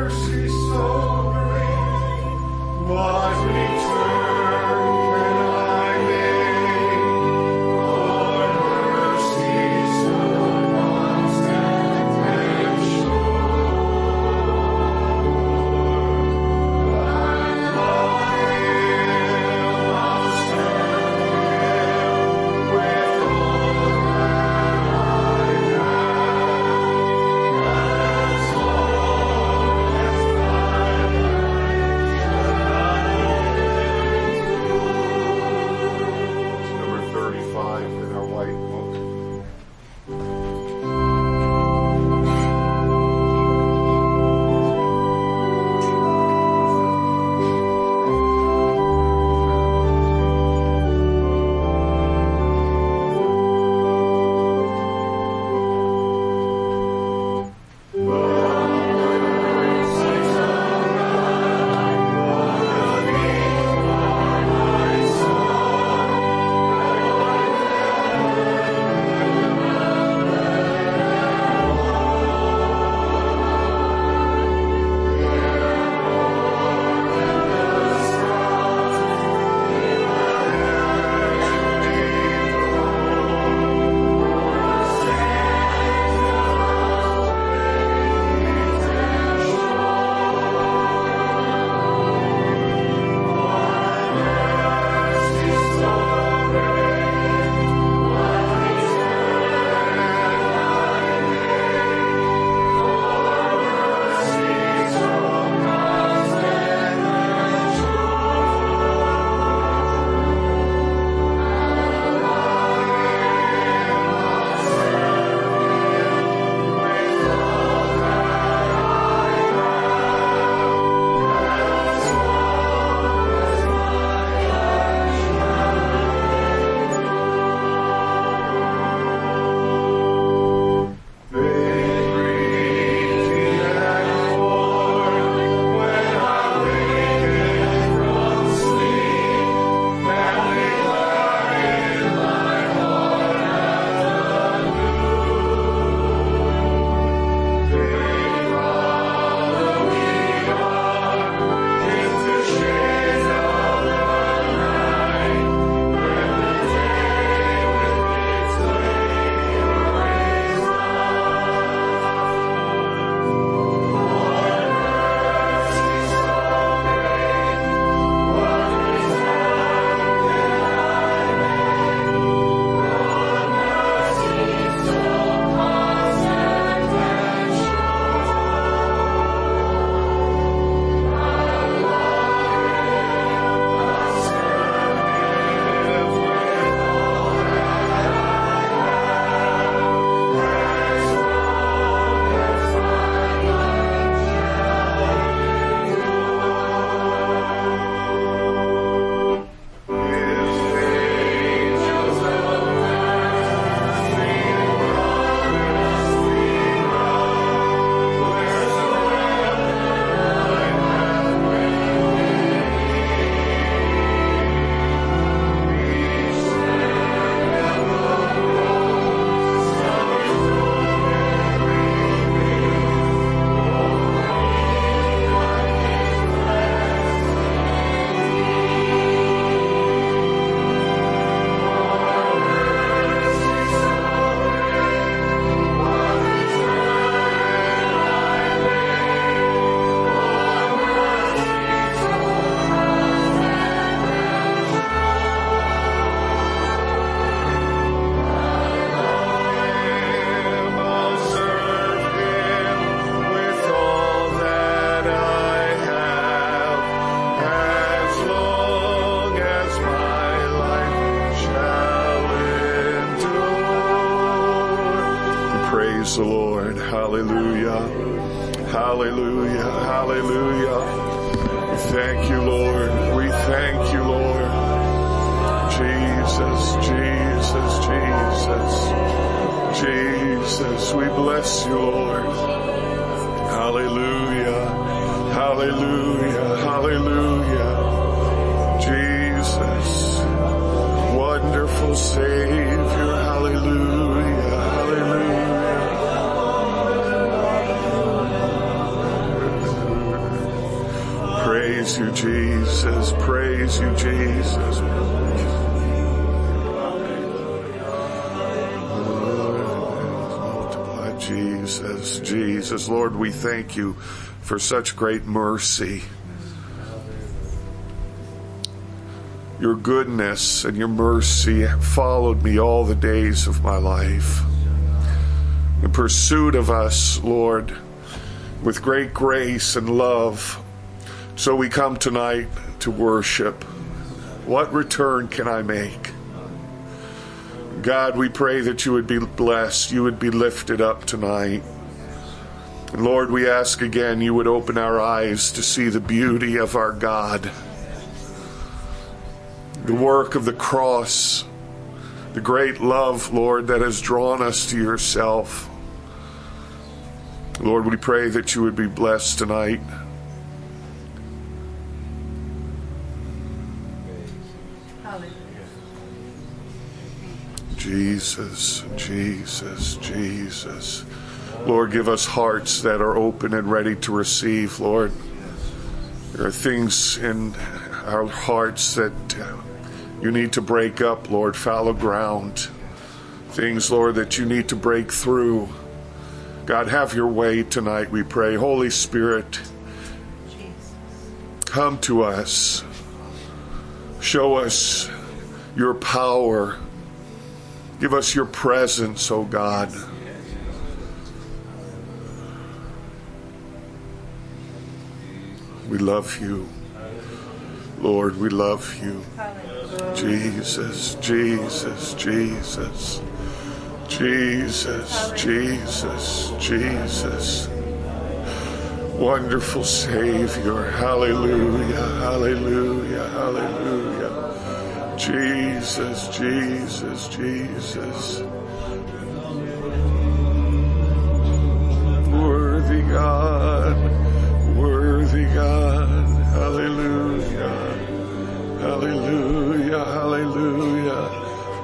Praise the Lord. Hallelujah. Hallelujah. Hallelujah. We thank you, Lord. We thank you, Lord. Jesus, Jesus, Jesus. Jesus, we bless you, Lord. Hallelujah. Hallelujah. Hallelujah. Jesus, wonderful Savior. Hallelujah. Hallelujah. Praise you, Jesus. Praise you, Jesus. Multiply, Jesus, Jesus. Lord, we thank you for such great mercy. Your goodness and your mercy followed me all the days of my life. In pursuit of us, Lord, with great grace and love. So we come tonight to worship. What return can I make? God, we pray that you would be blessed, you would be lifted up tonight. And Lord, we ask again you would open our eyes to see the beauty of our God. The work of the cross, the great love, Lord, that has drawn us to yourself. Lord, we pray that you would be blessed tonight. Jesus, Jesus, Jesus. Lord, give us hearts that are open and ready to receive, Lord. There are things in our hearts that you need to break up, Lord, fallow ground. Things, Lord, that you need to break through. God, have your way tonight, we pray. Holy Spirit, come to us. Show us your power. Give us your presence, oh God. We love you. Lord, we love you. Jesus, Jesus, Jesus. Jesus, Jesus, Jesus. Wonderful Savior. Hallelujah, hallelujah, hallelujah. Jesus, Jesus, Jesus. Worthy God, worthy God. Hallelujah, hallelujah, hallelujah.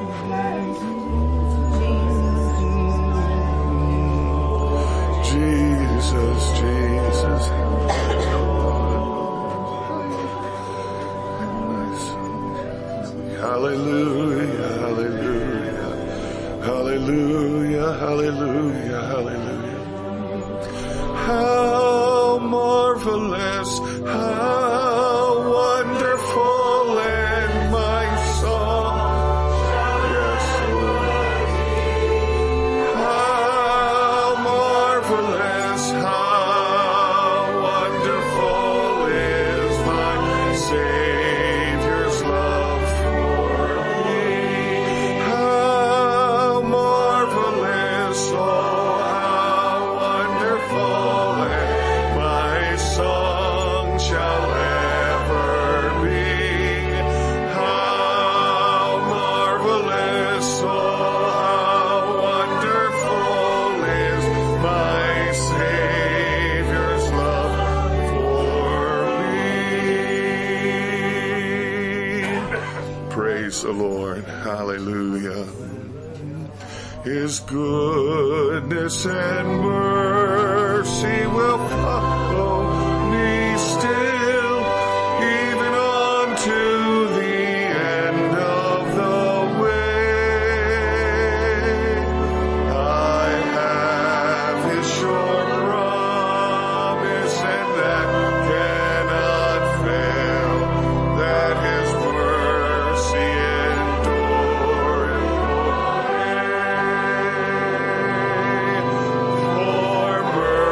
Jesus, Jesus. Hallelujah, hallelujah, hallelujah, hallelujah, hallelujah. How marvelous, how wonderful, and my song. Yes, Lord. How marvelous, how wonderful is my Savior's love for me. How marvelous, oh, how wonderful, and my song shall ever be. How marvelous, oh, how wonderful is my Savior's love for me. Praise the Lord. Hallelujah. His goodness and mercy will follow me still, even unto the end of the way. I have his sure promise, and that cannot fail, that his mercy endureth forever. For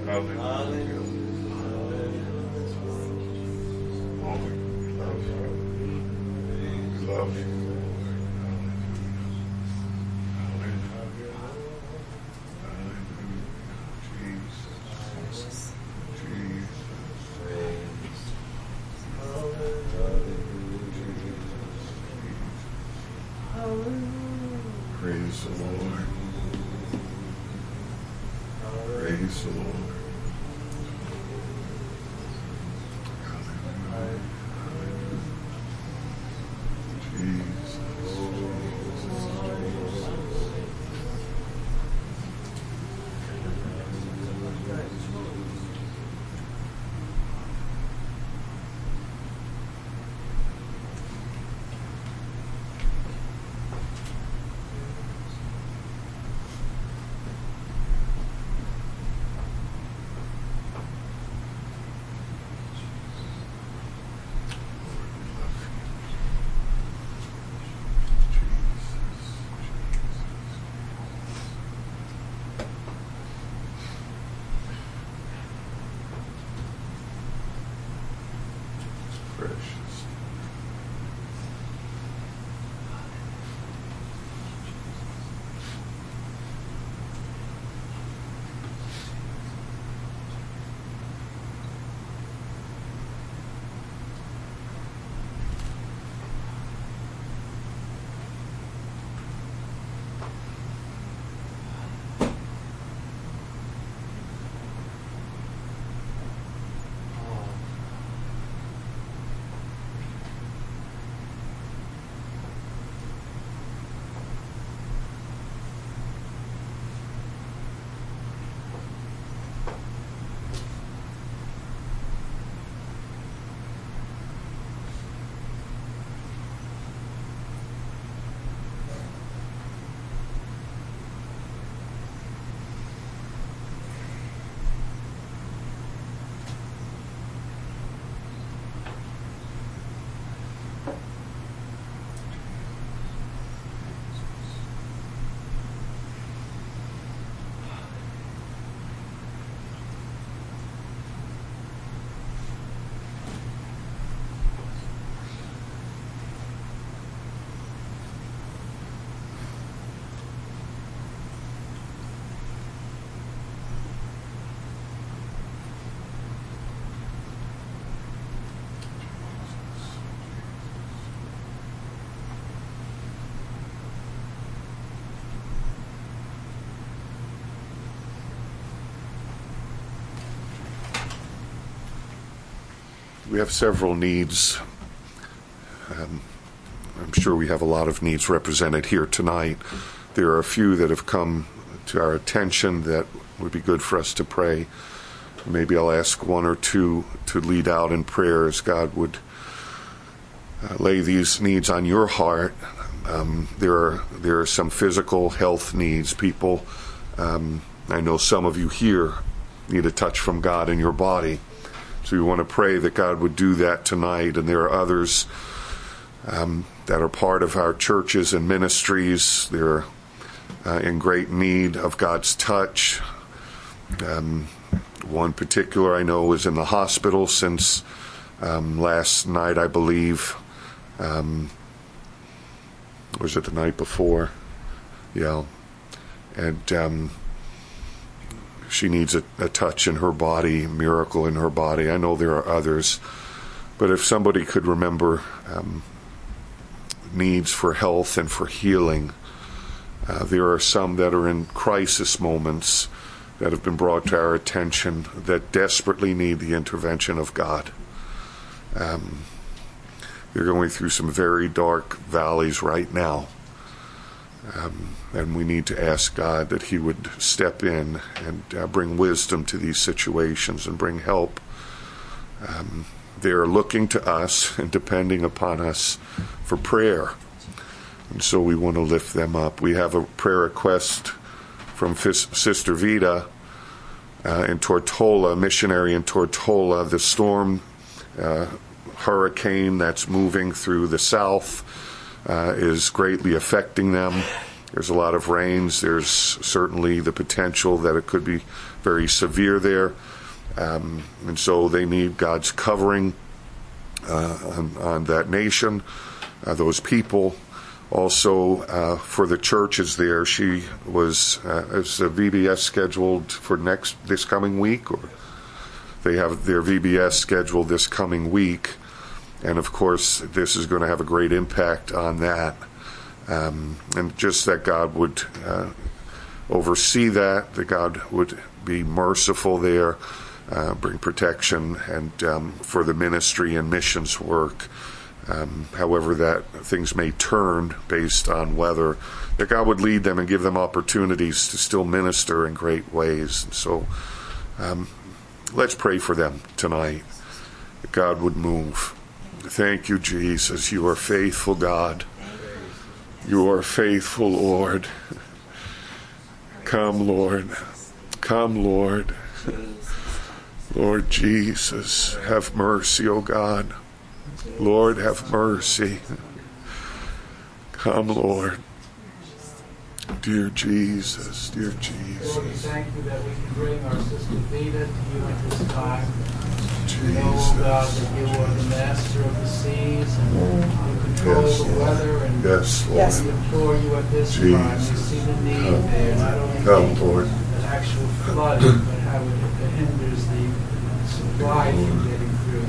Hallelujah. Lord, we love you. We love you. Praise the Lord. Praise the Lord. Hallelujah. Jesus. Precious. We have several needs. I'm sure we have a lot of needs represented here tonight. There are a few that have come to our attention that would be good for us to pray. Maybe I'll ask one or two to lead out in prayer as God would lay these needs on your heart. There are some physical health needs. People, I know some of you here need a touch from God in your body. So we want to pray that God would do that tonight. And there are others that are part of our churches and ministries. They're in great need of God's touch. One particular I know is in the hospital since last night, I believe. Was it the night before? Yeah. And she needs a touch in her body, a miracle in her body. I know there are others. But if somebody could remember needs for health and for healing, there are some that are in crisis moments that have been brought to our attention that desperately need the intervention of God. They're going through some very dark valleys right now. And we need to ask God that He would step in and bring wisdom to these situations and bring help. They're looking to us and depending upon us for prayer. And so we want to lift them up. We have a prayer request from Sister Vida in Tortola, missionary in Tortola. The storm, hurricane that's moving through the south is greatly affecting them. There's a lot of rains. There's certainly the potential that it could be very severe there. And so they need God's covering on that nation, those people. Also, for the churches there, she was, is the VBS scheduled for this coming week? Or they have their VBS scheduled this coming week. And of course, this is going to have a great impact on that. And just that God would oversee that God would be merciful there, bring protection, and for the ministry and missions work, however that things may turn based on weather, that God would lead them and give them opportunities to still minister in great ways. And so let's pray for them tonight, that God would move. Thank you, Jesus. You are faithful, God. You are faithful, Lord. Come, Lord. Come, Lord. Lord Jesus, have mercy, O God. Lord, have mercy. Come, Lord. Dear Jesus, dear Jesus. Lord, we thank you that we can bring our sister Vida to you at this time. Jesus. We know, God, that you are the master of the seas and you control Yes, the Lord. weather. And Yes, Lord. we implore you at this time. Jesus. You see the need there, not only Come, Lord. an actual flood, but how it hinders the supply from getting through.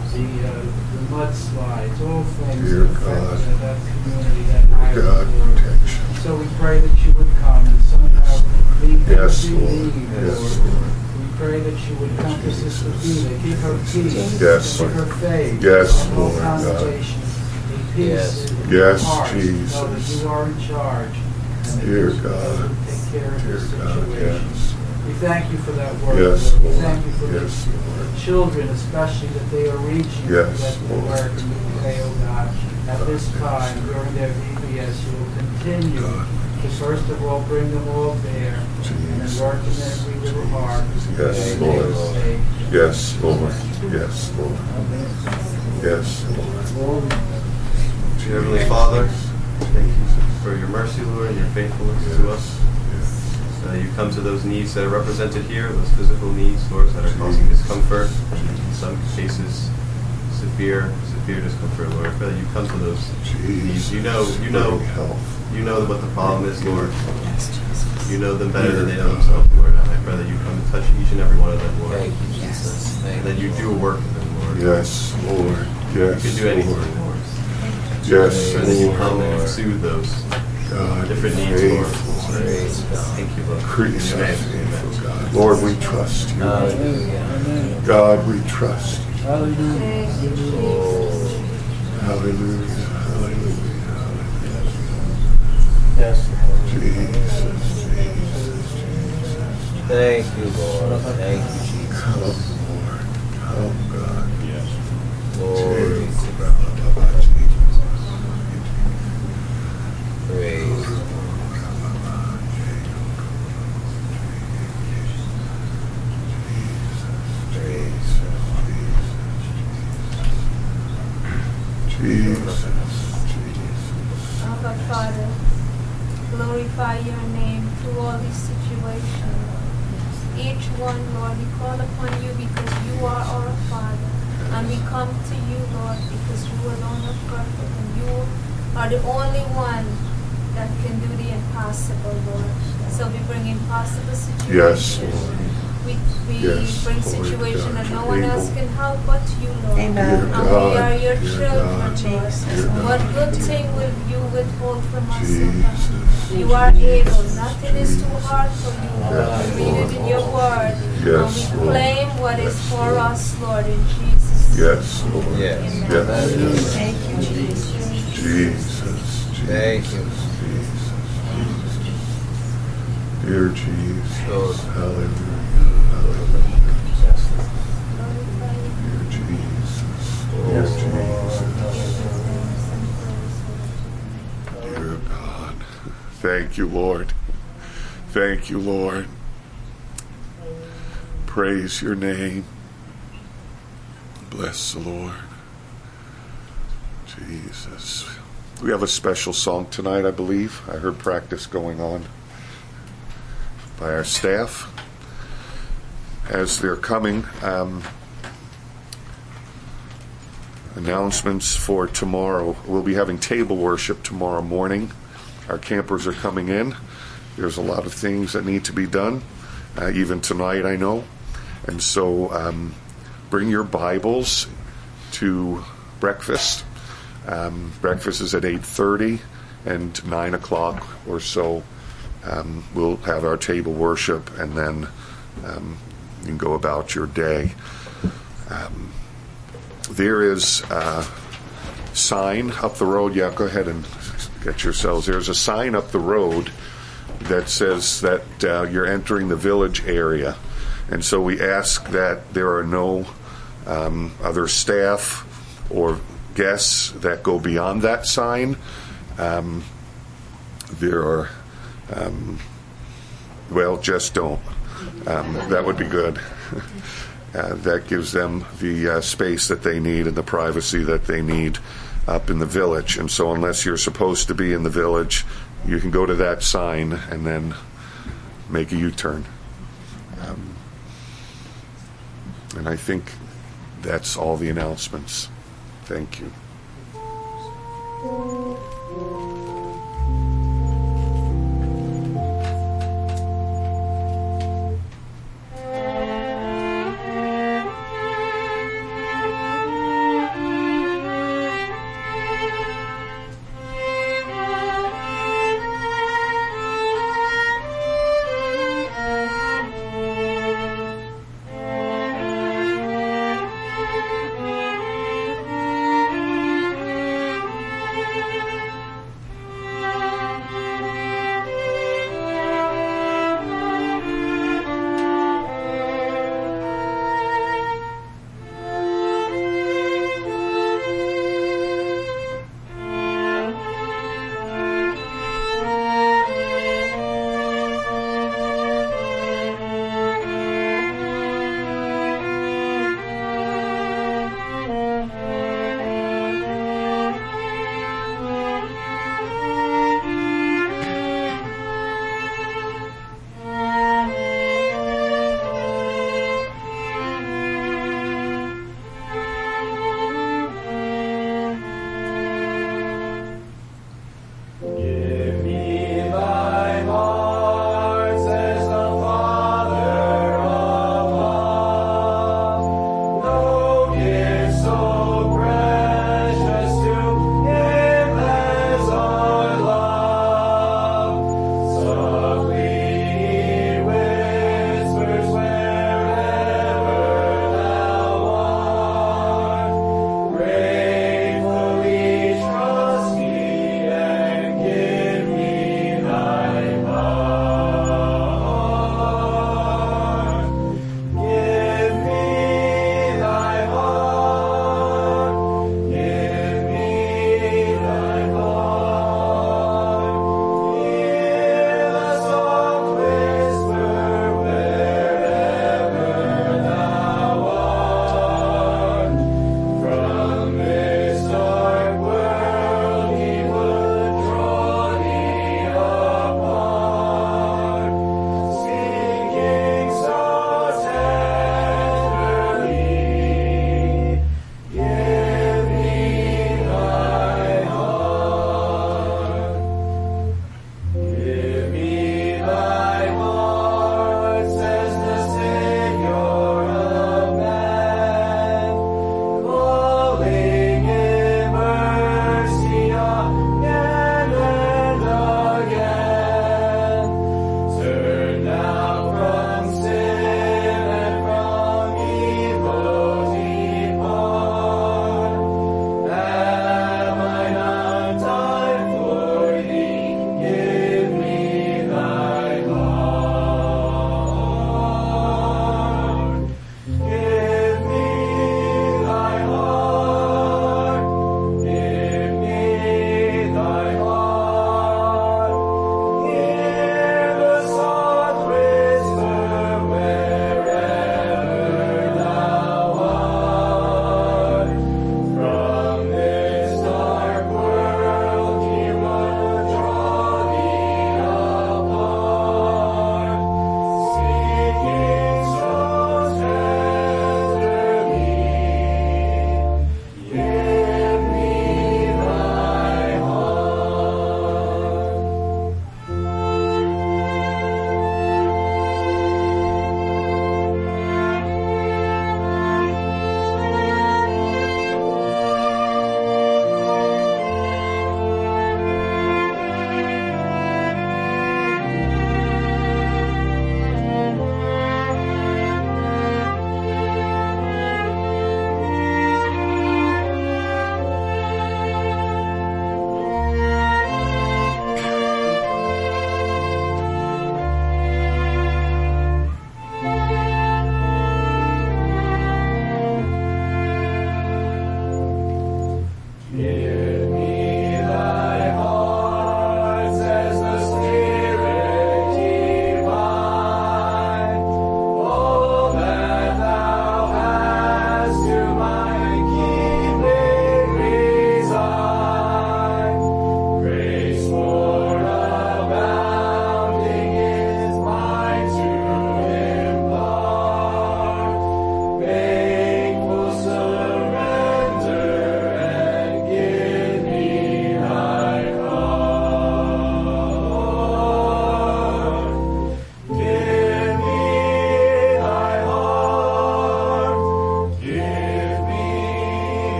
The mudslides, all things Dear that affect God. that community, that island, God, Lord. protection. So we pray that you would come and somehow meet them Yes, as you Lord. need, Yes, Lord. Lord. We pray that you would come to Sister Vida, give her peace, Yes, give her faith, Yes, and all Lord God. congregation be peace in Yes, their hearts, Jesus. know that you are in charge, and that Dear you God. will take care of Dear this God, situation. yes. We thank you for that word, Yes, Lord. We Lord. thank you for Yes, the Lord. children, especially that they are reaching Yes, that Lord. work and we pray, oh God, at this time during their VBS, you will continue God. to first of all bring them all there and then work in every little heart. Yes, In their Lord. sake. Yes, Lord. Yes, Lord. Yes, Lord. Dear Heavenly Father, thank you for your mercy, Lord, and your faithfulness to us. You come to those needs that are represented here, those physical needs, Lord, that are causing discomfort, in some cases severe discomfort, Lord. I pray that you come to those needs. You know what the problem is, Lord. You know them better than they know themselves, Lord. And I pray that you come and touch each and every one of them, Lord. Thank you, Jesus. And that you do a work in them, Lord. Yes, Lord. Yes, You can do anything, Lord. Lord. Yes, I pray that you come Lord. and soothe those God, different be needs, Lord. faithful. Praise God. Thank you, Lord. Increase In our your name, faith, amen. God. Lord, we trust you. Hallelujah. God, we trust you. Hallelujah. Hallelujah. Hallelujah. Yes, Lord. Jesus, Jesus, Thank you, Lord. Thank you, Jesus. come, Lord. Come, God. Glory. Praise. Jesus. Our Father, glorify your name through all these situations. Each one, Lord, we call upon you because you are our Father. And we come to you, Lord, because you alone are perfect. And you are the only one that can do the impossible, Lord. So we bring impossible situations. Yes, Lord. We Yes, bring Lord situations God, that no you're one else able. can help but you, Lord. Amen. Dear And God, we are your dear children, God, Lord. dear What God. good thing will you withhold from us, O Jesus. God? You are able. Nothing is too hard for you, Lord. Yes, We read it in your word. Yes, And we Lord. claim what is Yes, for Lord. us, Lord, in Jesus' name. Yes, Lord. Yes. Amen. Yes. Thank you, Jesus. Jesus. Thank you. Jesus. Dear Jesus. Lord. Hallelujah. Hallelujah. Glorify you. Dear Jesus. Yes, Dear God. Thank you, Lord. Thank you, Lord. Praise your name. Bless the Lord. Jesus. We have a special song tonight, I believe. I heard practice going on by our staff. As they're coming, announcements for tomorrow. We'll be having table worship tomorrow morning. Our campers are coming in. There's a lot of things that need to be done, even tonight, I know. And so bring your Bibles to breakfast. Breakfast is at 8:30, and 9 o'clock or so we'll have our table worship, and then you can go about your day. There is a sign up the road. Yeah, go ahead and get yourselves. There's a sign up the road that says that you're entering the village area. And so we ask that there are no other staff or guests that go beyond that sign. There are, just don't. That would be good. That gives them the space that they need and the privacy that they need up in the village. And so unless you're supposed to be in the village, you can go to that sign and then make a U-turn. And I think that's all the announcements. Thank you.